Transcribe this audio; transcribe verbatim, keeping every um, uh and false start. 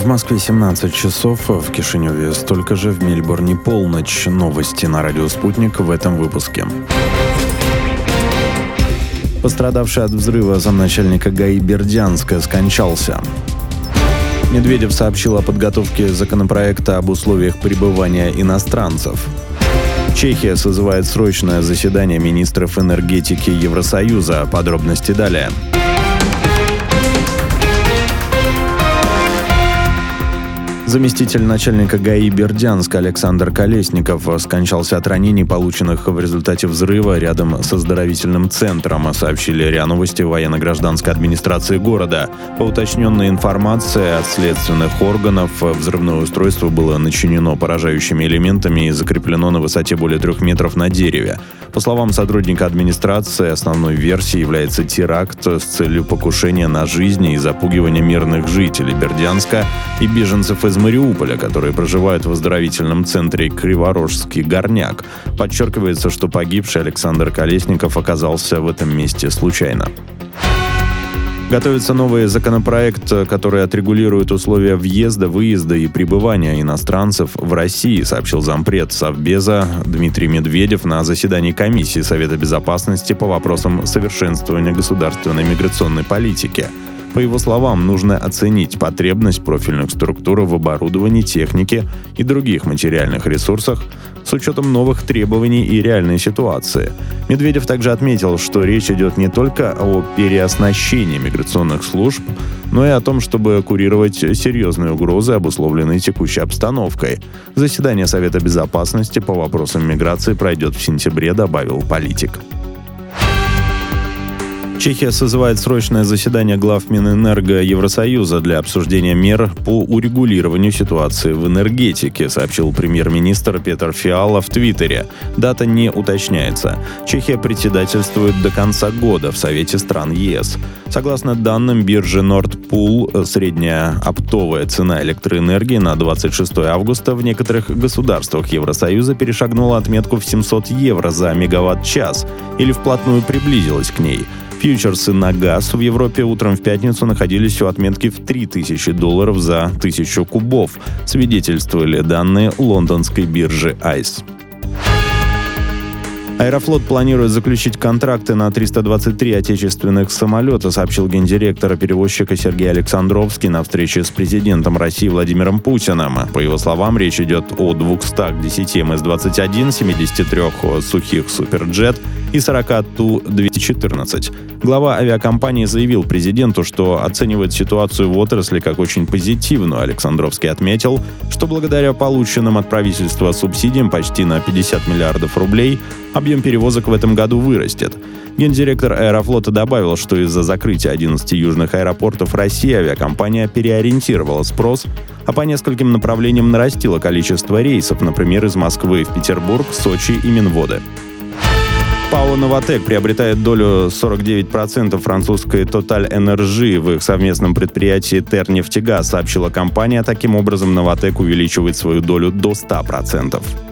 Москве семнадцать часов, в Кишиневе столько же, в Мельбурне полночь. Новости на радио «Спутник» в этом выпуске. Пострадавший от взрыва замначальника ГАИ Бердянска скончался. Медведев сообщил о подготовке законопроекта об условиях пребывания иностранцев. Чехия созывает срочное заседание министров энергетики Евросоюза. Подробности далее. Заместитель начальника ГАИ Бердянска Александр Колесников скончался от ранений, полученных в результате взрыва рядом с оздоровительным центром, сообщили РИА Новости военно-гражданской администрации города. По уточненной информации от следственных органов, взрывное устройство было начинено поражающими элементами и закреплено на высоте более трех метров на дереве. По словам сотрудника администрации, основной версией является теракт с целью покушения на жизнь и запугивания мирных жителей Бердянска и беженцев из Мариуполя, которые проживают в оздоровительном центре Криворожский горняк. Подчеркивается, что погибший Александр Колесников оказался в этом месте случайно. Готовится новый законопроект, который отрегулирует условия въезда, выезда и пребывания иностранцев в России, сообщил зампред Совбеза Дмитрий Медведев на заседании комиссии Совета Безопасности по вопросам совершенствования государственной миграционной политики. По его словам, нужно оценить потребность профильных структур в оборудовании, технике и других материальных ресурсах с учетом новых требований и реальной ситуации. Медведев также отметил, что речь идет не только о переоснащении миграционных служб, но и о том, чтобы курировать серьезные угрозы, обусловленные текущей обстановкой. Заседание Совета Безопасности по вопросам миграции пройдет в сентябре, добавил политик. Чехия созывает срочное заседание глав Минэнерго Евросоюза для обсуждения мер по урегулированию ситуации в энергетике, сообщил премьер-министр Петр Фиала в Твиттере. Дата не уточняется. Чехия председательствует до конца года в Совете стран ЕС. Согласно данным биржи Nord Pool, средняя оптовая цена электроэнергии на двадцать шестое августа в некоторых государствах Евросоюза перешагнула отметку в семьсот евро за мегаватт-час или вплотную приблизилась к ней. Фьючерсы на газ в Европе утром в пятницу находились у отметки в три тысячи долларов за тысячу кубов, свидетельствовали данные лондонской биржи айс. Аэрофлот планирует заключить контракты на триста двадцать три отечественных самолета, сообщил гендиректор перевозчика Сергей Александровский на встрече с президентом России Владимиром Путиным. По его словам, речь идет о двухстах десяти эм эс двадцать один, семидесяти трёх сухих суперджет и сорока ту двести четырнадцать. Глава авиакомпании заявил президенту, что оценивает ситуацию в отрасли как очень позитивную. Александровский отметил, что благодаря полученным от правительства субсидиям почти на пятьдесят миллиардов рублей объем перевозок в этом году вырастет. Гендиректор Аэрофлота добавил, что из-за закрытия одиннадцати южных аэропортов России авиакомпания переориентировала спрос, а по нескольким направлениям нарастила количество рейсов, например, из Москвы в Петербург, Сочи и Минводы. ПАО «Новатэк» приобретает долю сорок девять процентов французской Total Energy в их совместном предприятии Тернефтегаз, сообщила компания. Таким образом, «Новатэк» увеличивает свою долю до ста процентов.